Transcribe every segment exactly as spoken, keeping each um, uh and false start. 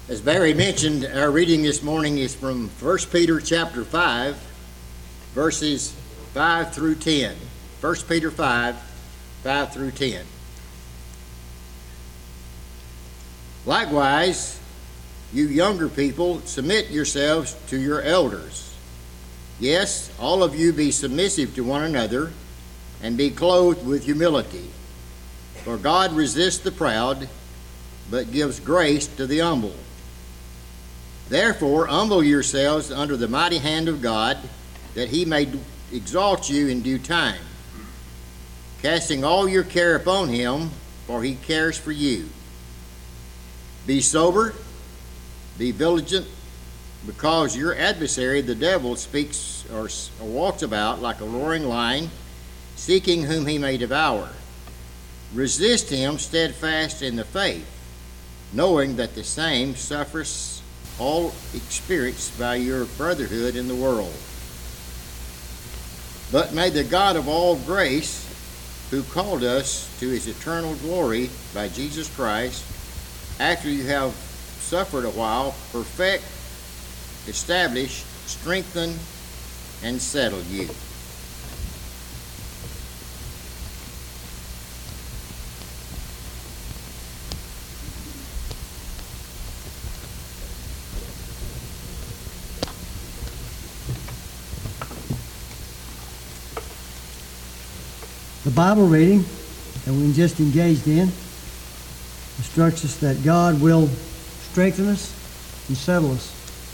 As Barry mentioned, our reading this morning is from First Peter chapter five, verses five through ten. First Peter five, five through ten. Likewise, you younger people, submit yourselves to your elders. Yes, all of you be submissive to one another, and be clothed with humility. For God resists the proud, but gives grace to the humble. Therefore, humble yourselves under the mighty hand of God, that he may exalt you in due time, casting all your care upon him, for he cares for you. Be sober, be vigilant, because your adversary, the devil, speaks or, or walks about like a roaring lion, seeking whom he may devour. Resist him steadfast in the faith, knowing that the same suffers all experienced by your brotherhood in the world. But may the God of all grace, who called us to his eternal glory by Jesus Christ, after you have suffered a while, perfect, establish, strengthen, and settle you. The Bible reading that we just engaged in instructs us that God will strengthen us and settle us.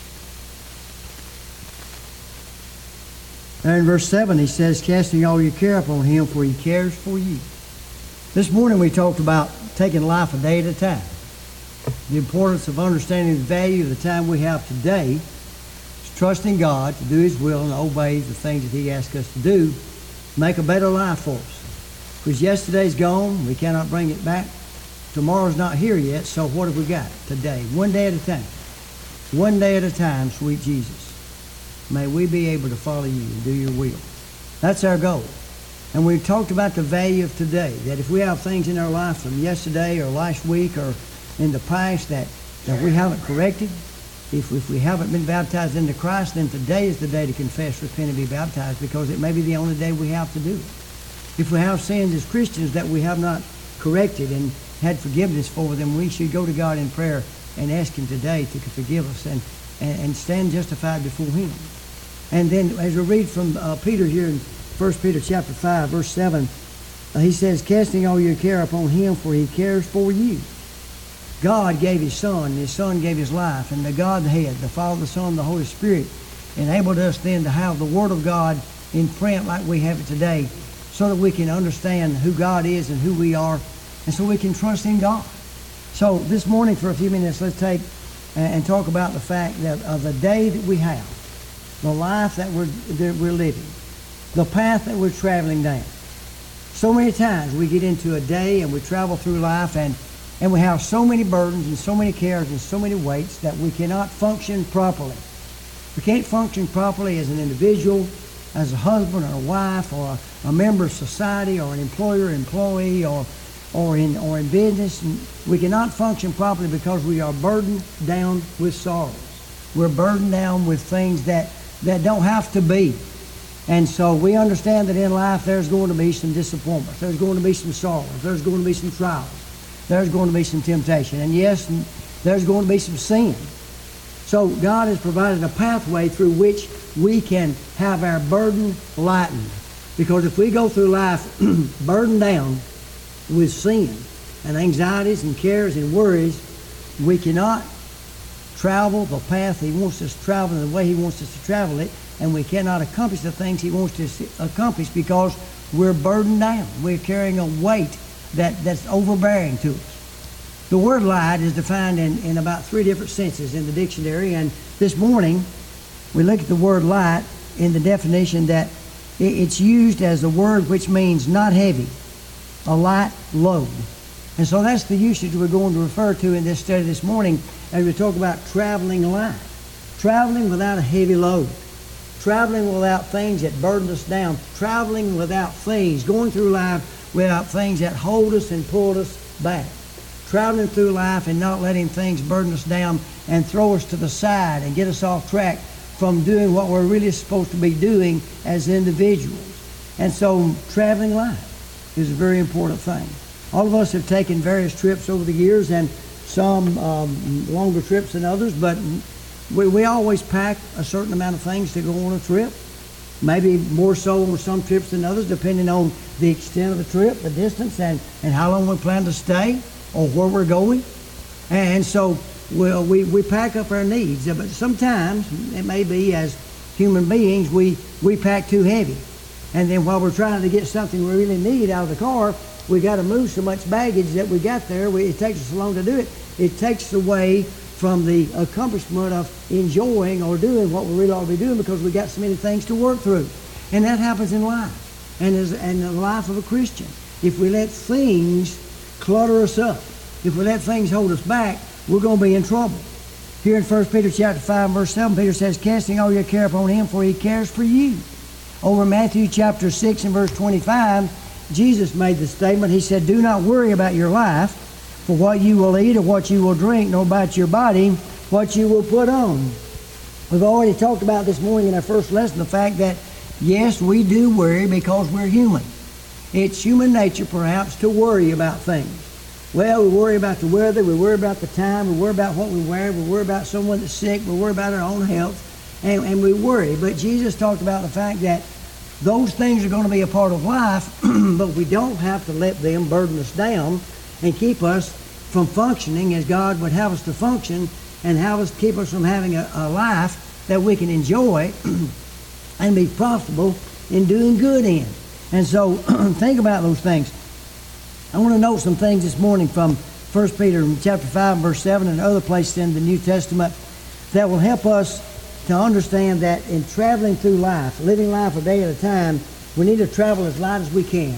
There in verse seven he says, casting all your care upon him, for he cares for you. This morning we talked about taking life a day at a time. The importance of understanding the value of the time we have today is trusting God to do his will and obey the things that he asks us to do, make a better life for us. Because yesterday's gone, we cannot bring it back. Tomorrow's not here yet, so what have we got today? One day at a time. One day at a time, sweet Jesus. May we be able to follow you and do your will. That's our goal. And we've talked about the value of today, that if we have things in our life from yesterday or last week or in the past that, that we haven't corrected, if, if we haven't been baptized into Christ, then today is the day to confess, repent, and be baptized, because it may be the only day we have to do it. If we have sins as Christians that we have not corrected and had forgiveness for them, we should go to God in prayer and ask him today to forgive us and, and, and stand justified before him. And then as we read from uh, Peter here in First Peter chapter five, verse seven, uh, he says, casting all your care upon him, for he cares for you. God gave his Son, and his Son gave his life, and the Godhead, the Father, the Son, the Holy Spirit, enabled us then to have the Word of God in print like we have it today, so that we can understand who God is and who we are, and so we can trust in God. So this morning for a few minutes, let's take and talk about the fact that of the day that we have, the life that we're, that we're living, the path that we're traveling down. So many times we get into a day and we travel through life and, and we have so many burdens and so many cares and so many weights that we cannot function properly. We can't function properly as an individual, as a husband or a wife or a, a member of society or an employer, employee, or or in or in business. And we cannot function properly because we are burdened down with sorrows. We're burdened down with things that, that don't have to be. And so we understand that in life there's going to be some disappointments. There's going to be some sorrows. There's going to be some trials. There's going to be some temptation. And yes, there's going to be some sin. So God has provided a pathway through which we can have our burden lightened. Because if we go through life burdened down with sin and anxieties and cares and worries, we cannot travel the path he wants us to travel in the way he wants us to travel it, and we cannot accomplish the things he wants us to accomplish because we're burdened down. We're carrying a weight that, that's overbearing to us. The word light is defined in, in about three different senses in the dictionary, and this morning we look at the word light in the definition that it's used as a word which means not heavy, a light load. And so that's the usage we're going to refer to in this study this morning as we talk about traveling light. Traveling without a heavy load. Traveling without things that burden us down. Traveling without things, going through life without things that hold us and pull us back. traveling through life and not letting things burden us down and throw us to the side and get us off track from doing what we're really supposed to be doing as individuals. And so traveling life is a very important thing. All of us have taken various trips over the years, and some um, longer trips than others, but we, we always pack a certain amount of things to go on a trip. Maybe more so on some trips than others, depending on the extent of the trip, the distance, and, and how long we plan to stay or where we're going. And so well, we, we pack up our needs. But sometimes, it may be as human beings, we, we pack too heavy. And then while we're trying to get something we really need out of the car, we got to move so much baggage that we got there. We, it takes us so long to do it. It takes away from the accomplishment of enjoying or doing what we really ought to be doing because we got so many things to work through. And that happens in life and as and the life of a Christian. If we let things clutter us up, if we let things hold us back, we're going to be in trouble. Here in First Peter chapter five, verse seven, Peter says, casting all your care upon him, for he cares for you. Over Matthew chapter six and verse twenty-five, Jesus made the statement. He said, do not worry about your life, for what you will eat or what you will drink, nor about your body, what you will put on. We've already talked about this morning in our first lesson the fact that, yes, we do worry because we're human. It's human nature, perhaps, to worry about things. Well, we worry about the weather, we worry about the time, we worry about what we wear, we worry about someone that's sick, we worry about our own health, and, and we worry. But Jesus talked about the fact that those things are going to be a part of life, but we don't have to let them burden us down and keep us from functioning as God would have us to function and have us keep us from having a, a life that we can enjoy and be profitable in doing good in. And so think about those things. I want to note some things this morning from First Peter chapter five, verse seven, and other places in the New Testament that will help us to understand that in traveling through life, living life a day at a time, we need to travel as light as we can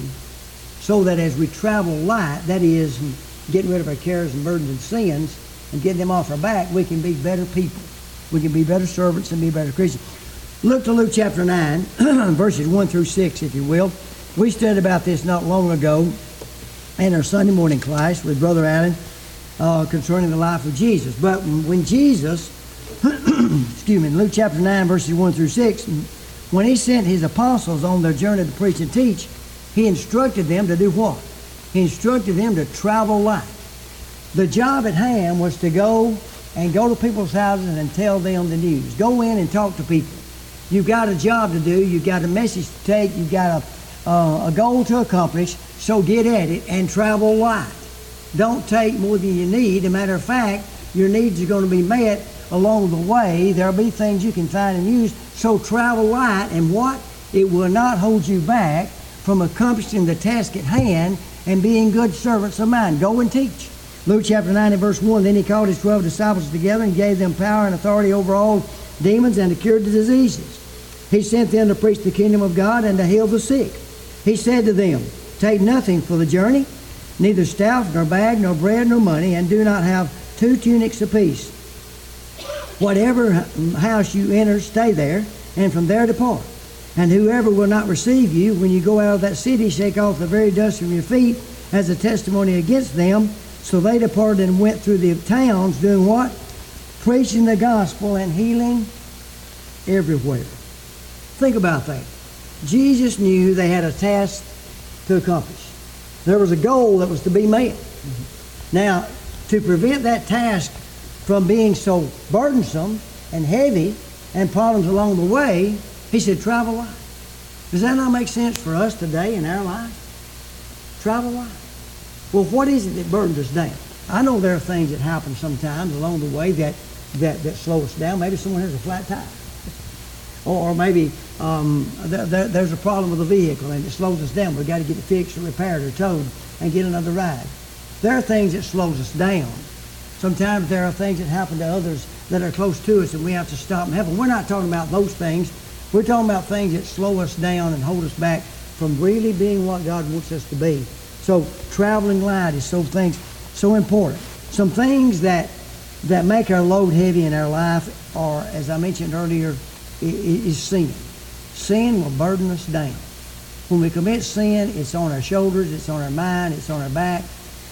so that as we travel light, that is, getting rid of our cares and burdens and sins and getting them off our back, we can be better people. We can be better servants and be better Christians. Look to Luke chapter nine, verses one through six, if you will. We studied about this not long ago in our Sunday morning class with Brother Allen uh, concerning the life of Jesus. But when Jesus, excuse me, in Luke chapter nine, verses one through six, when he sent his apostles on their journey to preach and teach, he instructed them to do what? He instructed them to travel light. The job at hand was to go and go to people's houses and tell them the news. Go in and talk to people. You've got a job to do. You've got a message to take. You've got a, uh, a goal to accomplish. So get at it and travel light. Don't take more than you need. As a matter of fact, your needs are going to be met along the way. There'll be things you can find and use. So travel light, and what? It will not hold you back from accomplishing the task at hand and being good servants of mine. Go and teach. Luke chapter nine and verse one, then he called his twelve disciples together and gave them power and authority over all demons and to cure the diseases. He sent them to preach the kingdom of God and to heal the sick. He said to them, take nothing for the journey, neither staff, nor bag, nor bread, nor money, and do not have two tunics apiece. Whatever house you enter, stay there, and from there depart. And whoever will not receive you, when you go out of that city, shake off the very dust from your feet as a testimony against them. So they departed and went through the towns, doing what? Preaching the gospel and healing everywhere. Think about that. Jesus knew they had a task to accomplish. There was a goal that was to be met. Now, to prevent that task from being so burdensome and heavy and problems along the way, he said, travel light. Does that not make sense for us today in our life? Travel light. Well, what is it that burdens us down? I know there are things that happen sometimes along the way that, that, that slow us down. Maybe someone has a flat tire. Or, or maybe um, th- th- there's a problem with the vehicle and it slows us down. We've got to get it fixed or repaired or towed and get another ride. There are things that slows us down. Sometimes there are things that happen to others that are close to us and we have to stop and help them. We're not talking about those things. We're talking about things that slow us down and hold us back from really being what God wants us to be. So traveling light is so things so important. Some things that that make our load heavy in our life are, as I mentioned earlier, is sin. Sin will burden us down. When we commit sin, it's on our shoulders, it's on our mind, it's on our back.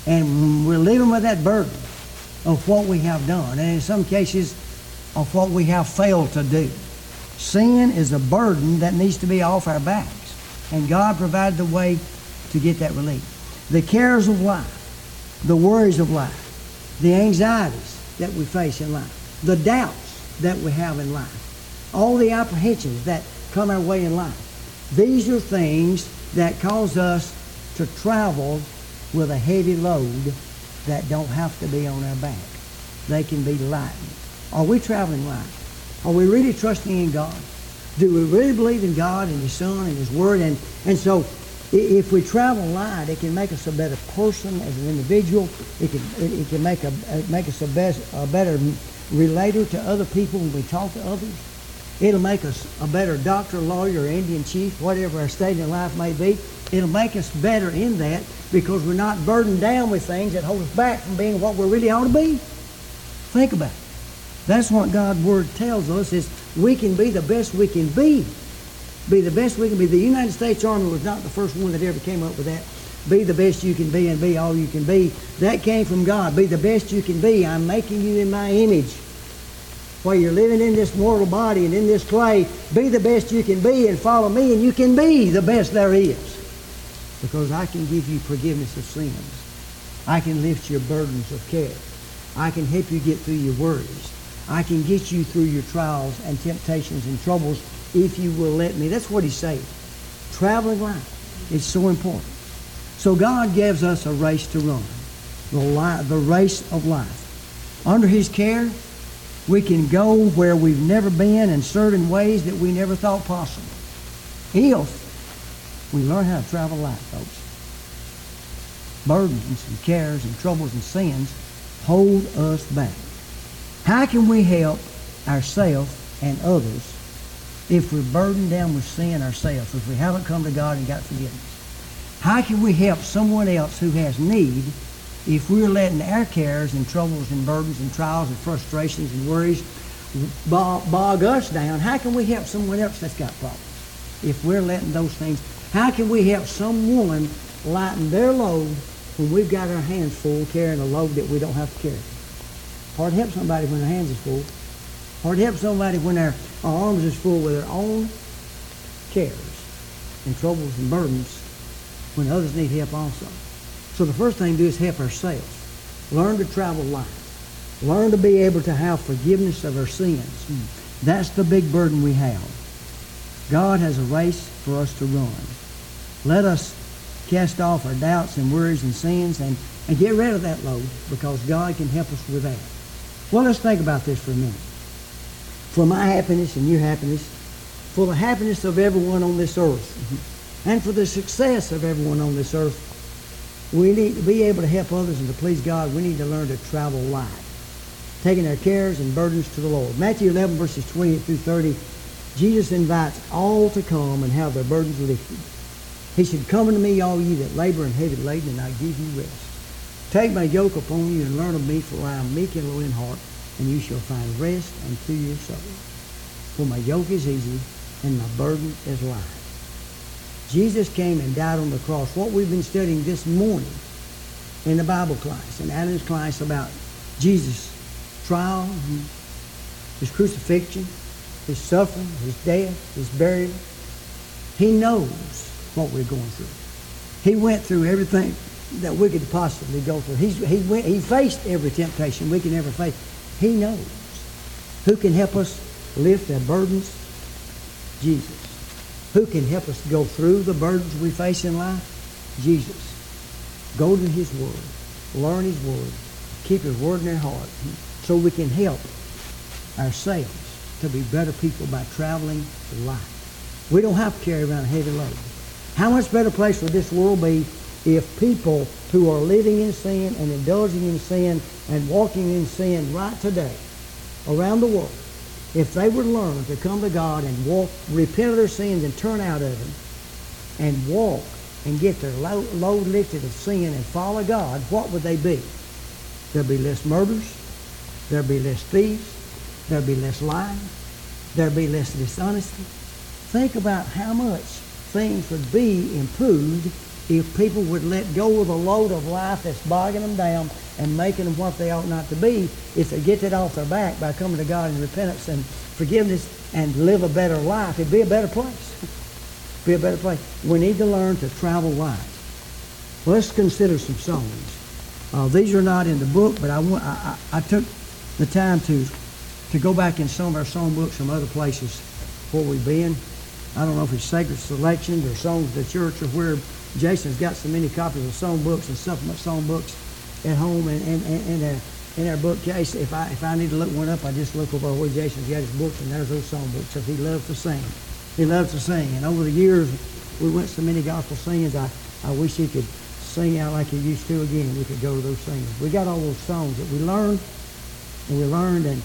And we're living with that burden of what we have done, and in some cases, of what we have failed to do. Sin is a burden that needs to be off our backs, and God provided the way to get that relief. The cares of life, the worries of life, the anxieties that we face in life, the doubts that we have in life, all the apprehensions that come our way in life. These are things that cause us to travel with a heavy load that don't have to be on our back. They can be lightened. Are we traveling light? Are we really trusting in God? Do we really believe in God and His Son and His Word? And, and so if we travel light, it can make us a better person as an individual. It can, it, it can make, a, make us a, best, a better relator to other people when we talk to others. It'll make us a better doctor, lawyer, or Indian chief, whatever our state in life may be. It'll make us better in that because we're not burdened down with things that hold us back from being what we really ought to be. Think about it. That's what God's Word tells us, is we can be the best we can be. Be the best we can be. The United States Army was not the first one that ever came up with that. Be the best you can be and be all you can be. That came from God. Be the best you can be. I'm making you in my image. While you're living in this mortal body and in this clay, be the best you can be and follow me, and you can be the best there is. Because I can give you forgiveness of sins. I can lift your burdens of care. I can help you get through your worries. I can get you through your trials and temptations and troubles if you will let me. That's what He's saying. Traveling life is so important. So God gives us a race to run, the, li- the race of life. Under His care, we can go where we've never been and serve in ways that we never thought possible. If we learn how to travel life, folks. Burdens and cares and troubles and sins hold us back. How can we help ourselves and others if we're burdened down with sin ourselves, if we haven't come to God and got forgiveness? How can we help someone else who has need if we're letting our cares and troubles and burdens and trials and frustrations and worries bog us down? How can we help someone else that's got problems if we're letting those things? How can we help someone lighten their load when we've got our hands full carrying a load that we don't have to carry? Hard to help somebody when their hands is full. Hard to help somebody when their our arms is full with their own cares and troubles and burdens when others need help also. So the first thing to do is help ourselves. Learn to travel light. Learn to be able to have forgiveness of our sins. That's the big burden we have. God has a race for us to run. Let us cast off our doubts and worries and sins and, and get rid of that load, because God can help us with that. Well, let's think about this for a minute. For my happiness and your happiness, for the happiness of everyone on this earth, and for the success of everyone on this earth, we need to be able to help others and to please God. We need to learn to travel light, taking our cares and burdens to the Lord. Matthew eleven, verses twenty-eight through thirty, Jesus invites all to come and have their burdens lifted. He said, "Come unto me, all ye that labor and heavy laden, and I give you rest. Take my yoke upon you and learn of me, for I am meek and low in heart, and you shall find rest unto your soul. For my yoke is easy and my burden is light." Jesus came and died on the cross. What we've been studying this morning in the Bible class, in Adam's class, about Jesus' trial, His crucifixion, His suffering, His death, His burial. He knows what we're going through. He went through everything that we could possibly go through. He's, he, went, he faced every temptation we can ever face. He knows. Who can help us lift our burdens? Jesus. Who can help us go through the burdens we face in life? Jesus. Go to His Word. Learn His Word. Keep His Word in our heart so we can help ourselves to be better people by traveling light. We don't have to carry around a heavy load. How much better place would this world be if people who are living in sin and indulging in sin and walking in sin right today around the world, if they would learn to come to God and walk, repent of their sins and turn out of them and walk and get their load, load lifted of sin and follow God, what would they be? There'll be less murders. There'll be less thieves. There'll be less lying. There'll be less dishonesty. Think about how much things would be improved if people would let go of the load of life that's bogging them down and making them what they ought not to be, if they get that off their back by coming to God in repentance and forgiveness and live a better life, it'd be a better place. Be a better place. We need to learn to travel light. Well, let's consider some songs. Uh, these are not in the book, but I, want, I, I, I took the time to to go back in some of our song books from other places where we've been. I don't know if it's sacred selections or songs of the church or where Jason's got so many copies of song books and supplement song books at home and, and, and, and uh, in our bookcase. If I if I need to look one up, I just look over where Jason's got his books, and there's those song books because he loves to sing. He loves to sing. And over the years, we went so many gospel singings, I, I wish he could sing out like he used to again. We could go to those singings. We got all those songs that we learned, and we learned. and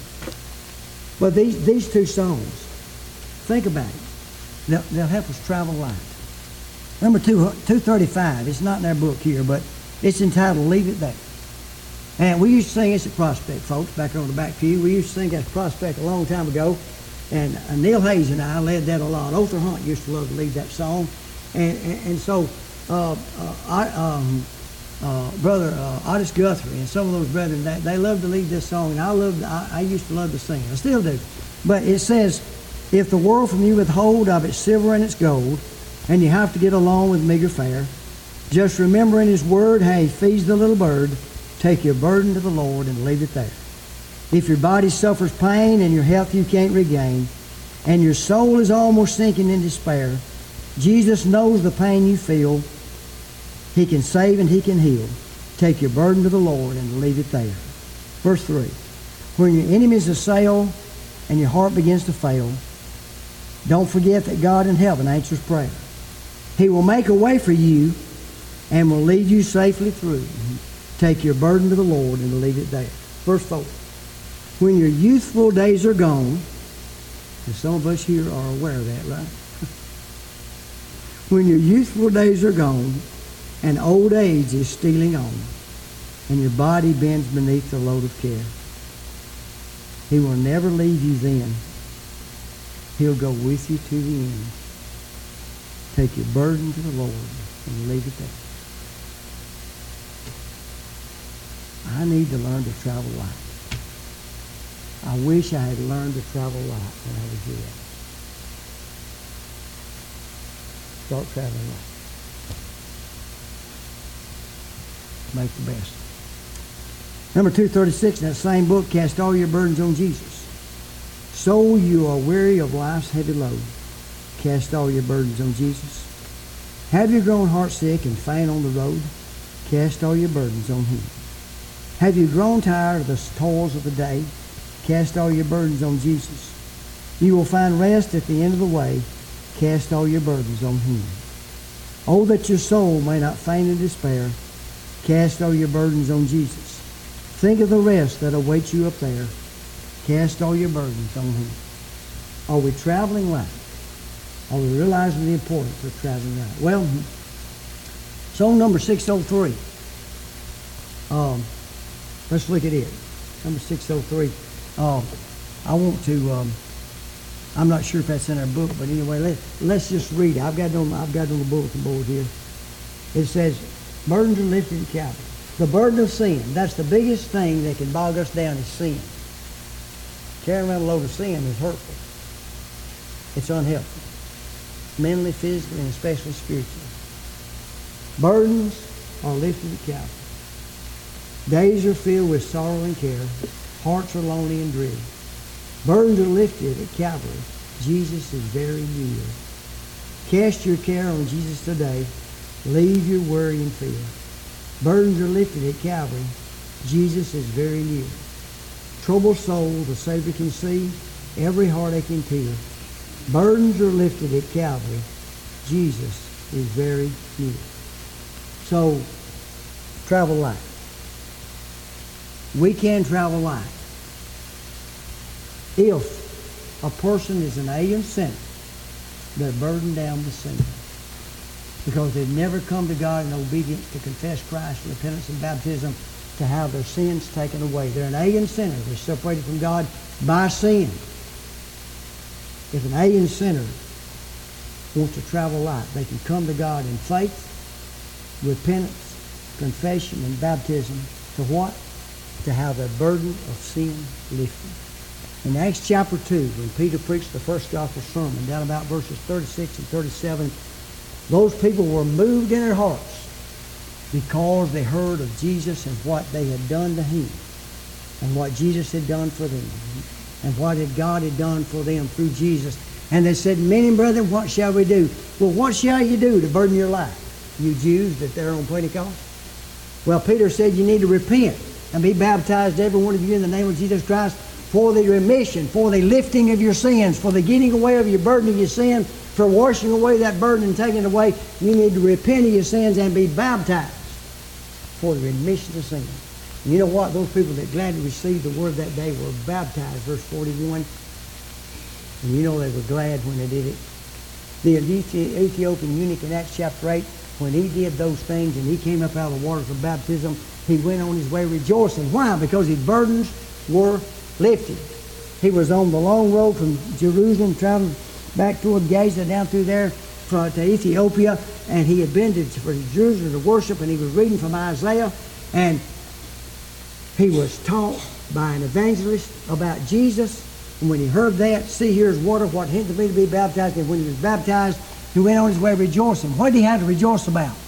But these, these two songs, think about it. They'll, they'll help us travel light. Number two, two thirty-five, it's not in our book here, but it's entitled Leave It There. And we used to sing this at Prospect, folks, back on the back pew. We used to sing at Prospect a long time ago. And uh, Neil Hayes and I led that a lot. Arthur Hunt used to love to lead that song. And, and, and so, uh, uh, I, um, uh, Brother uh, Otis Guthrie and some of those brethren, they, they love to lead this song. And I, loved, I, I used to love to sing it. I still do. But it says, if the world from you withhold of its silver and its gold, and you have to get along with meager fare, just remember in his word how he feeds the little bird. Take your burden to the Lord and leave it there. If your body suffers pain and your health you can't regain, and your soul is almost sinking in despair, Jesus knows the pain you feel. He can save and he can heal. Take your burden to the Lord and leave it there. Verse three. When your enemies assail and your heart begins to fail, don't forget that God in heaven answers prayer. He will make a way for you and will lead you safely through. Take your burden to the Lord and leave it there. Verse four. When your youthful days are gone, and some of us here are aware of that, right? When your youthful days are gone and old age is stealing on, and your body bends beneath the load of care, he will never leave you then. He'll go with you to the end. Take your burden to the Lord and leave it there. I need to learn to travel light. I wish I had learned to travel light when I was your age. Start traveling light. Make the best. Number two thirty-six in that same book, cast all your burdens on Jesus. So you are weary of life's heavy load. Cast all your burdens on Jesus. Have you grown heartsick and faint on the road? Cast all your burdens on him. Have you grown tired of the toils of the day? Cast all your burdens on Jesus. You will find rest at the end of the way. Cast all your burdens on him. Oh, that your soul may not faint in despair. Cast all your burdens on Jesus. Think of the rest that awaits you up there. Cast all your burdens on him. Are we traveling light? Are we realizing the importance of traveling light? Well, song number six oh three. Um, let's look at it. Number six oh three. Uh, I want to, um, I'm not sure if that's in our book, but anyway, let, let's just read it. I've got it on, I've got it on the bulletin board here. It says, burdens are lifted at Calvary. The burden of sin, that's the biggest thing that can bog us down is sin. Carrying around a load of sin is hurtful. It's unhelpful. Mentally, physically, and especially spiritually. Burdens are lifted at Calvary. Days are filled with sorrow and care. Hearts are lonely and dreary. Burdens are lifted at Calvary. Jesus is very near. Cast your care on Jesus today. Leave your worry and fear. Burdens are lifted at Calvary. Jesus is very near. Troubled soul, the Savior can see every heartache and tear. Burdens are lifted at Calvary. Jesus is very near. So, travel light. We can travel light if a person is an alien sinner, they're burdened down with sin because they've never come to God in obedience to confess Christ, repentance, and baptism to have their sins taken away. They're an alien sinner. They're separated from God by sin. If an alien sinner wants to travel light, they can come to God in faith repentance, confession, and baptism to what? To have the burden of sin lifted. In Acts chapter two, when Peter preached the first gospel sermon, down about verses thirty-six and thirty-seven, those people were moved in their hearts because they heard of Jesus and what they had done to him and what Jesus had done for them and what had God had done for them through Jesus. And they said, men and brethren, what shall we do? Well, what shall you do to burden your life, you Jews that they're on Pentecost? Well, Peter said you need to repent and be baptized, every one of you, in the name of Jesus Christ, for the remission, for the lifting of your sins, for the getting away of your burden of your sin, for washing away that burden and taking it away. You need to repent of your sins and be baptized for the remission of sins. And you know what? Those people that gladly received the word that day were baptized, verse forty-one. And you know they were glad when they did it. The Ethiopian eunuch in Acts chapter eight, when he did those things and he came up out of the waters of baptism, he went on his way rejoicing. Why? Because his burdens were lifted. He was on the long road from Jerusalem, traveling back toward Gaza, down through there to Ethiopia, and he had been to for Jerusalem to worship, and he was reading from Isaiah, and he was taught by an evangelist about Jesus. And when he heard that, see, here's water, what hindered me to be baptized. And when he was baptized, he went on his way rejoicing. What did he have to rejoice about?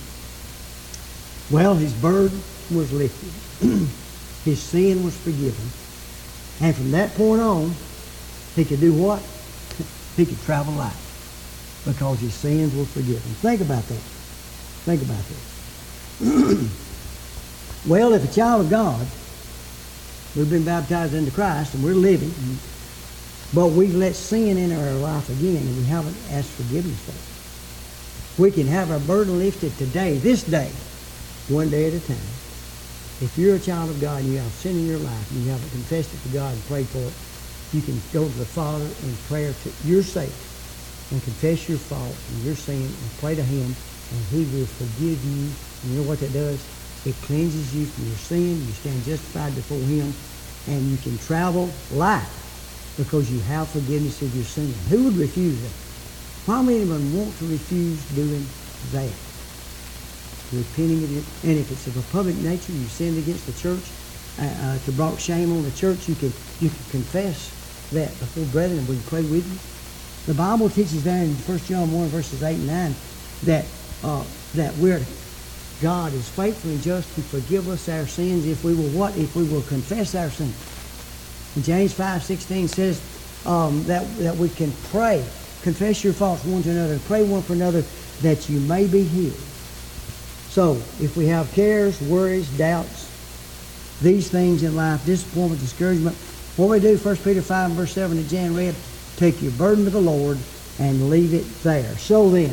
Well, his burden was lifted. His sin was forgiven. And from that point on, he could do what? He could travel light because his sins were forgiven. Think about that. Think about that. Well, if a child of God, we've been baptized into Christ and we're living, but we've let sin enter our life again and we haven't asked forgiveness for it. We can have our burden lifted today, this day, one day at a time. If you're a child of God and you have sin in your life and you haven't confessed it to God and prayed for it, you can go to the Father in prayer to your sake and confess your fault and your sin and pray to Him, and He will forgive you. And you know what that does? It cleanses you from your sin. You stand justified before Him, and you can travel light because you have forgiveness of your sin. Who would refuse that? How many of them want to refuse doing that? Repenting of it. And if it's of a public nature, you sinned against the church, uh, uh, to brought shame on the church, you can you can confess that before brethren, and we can pray with you. The Bible teaches there in First John one, verses eight and nine, that uh, that we're God is faithful and just to forgive us our sins if we will what? If we will confess our sins. And James five sixteen says um, that, that we can pray, confess your faults one to another, and pray one for another that you may be healed. So, if we have cares, worries, doubts, these things in life, disappointment, discouragement, what we do, First Peter five, verse seven that Jan read, take your burden to the Lord and leave it there. So then,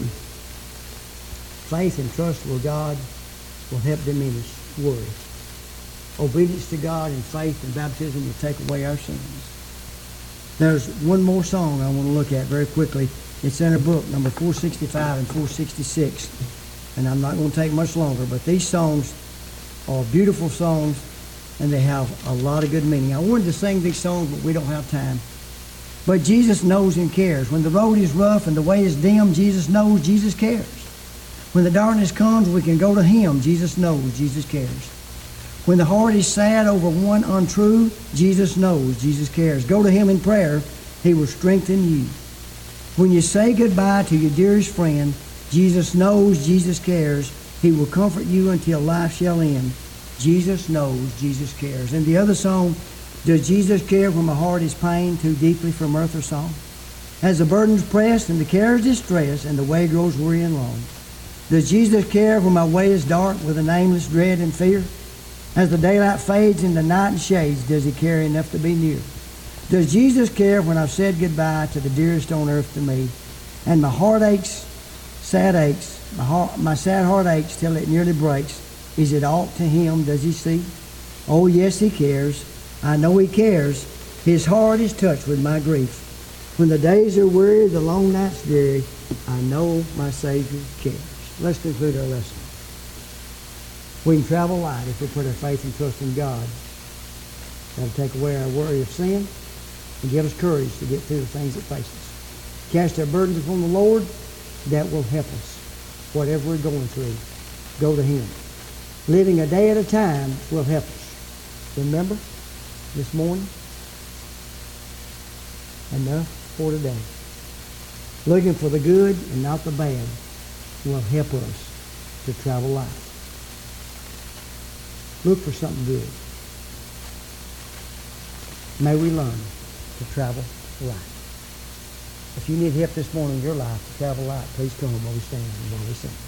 faith and trust with God will help diminish worry. Obedience to God and faith and baptism will take away our sins. There's one more song I want to look at very quickly. It's in a book, number four sixty-five and four sixty-six. And I'm not going to take much longer, but these songs are beautiful songs, and they have a lot of good meaning. I wanted to sing these songs, but we don't have time. But Jesus knows and cares. When the road is rough and the way is dim, Jesus knows, Jesus cares. When the darkness comes, we can go to Him. Jesus knows, Jesus cares. When the heart is sad over one untrue, Jesus knows, Jesus cares. Go to Him in prayer. He will strengthen you. When you say goodbye to your dearest friend, Jesus knows, Jesus cares. He will comfort you until life shall end. Jesus knows, Jesus cares. And the other song, does Jesus care when my heart is pained too deeply for mirth or song? As the burden's pressed and the care is distressed and the way grows weary and long, does Jesus care when my way is dark with a nameless dread and fear? As the daylight fades and the night and shades, does He care enough to be near? Does Jesus care when I've said goodbye to the dearest on earth to me, and my heart aches, sad aches, my, heart, my sad heart aches till it nearly breaks? Is it aught to Him, does He see? Oh yes, He cares. I know He cares. His heart is touched with my grief. When the days are weary, the long nights dreary, I know my Savior cares. Let's conclude our lesson. We can travel light if we put our faith and trust in God. That'll take away our worry of sin and give us courage to get through the things that face us. Cast our burdens upon the Lord. That will help us. whatever we're going through, go to him. Living a day at a time will help us. Remember, this morning, enough for today. Looking for the good and not the bad will help us to travel life. Look for something good. May we learn to travel light. If you need help this morning in your life to travel light, please come while we stand and while we sing.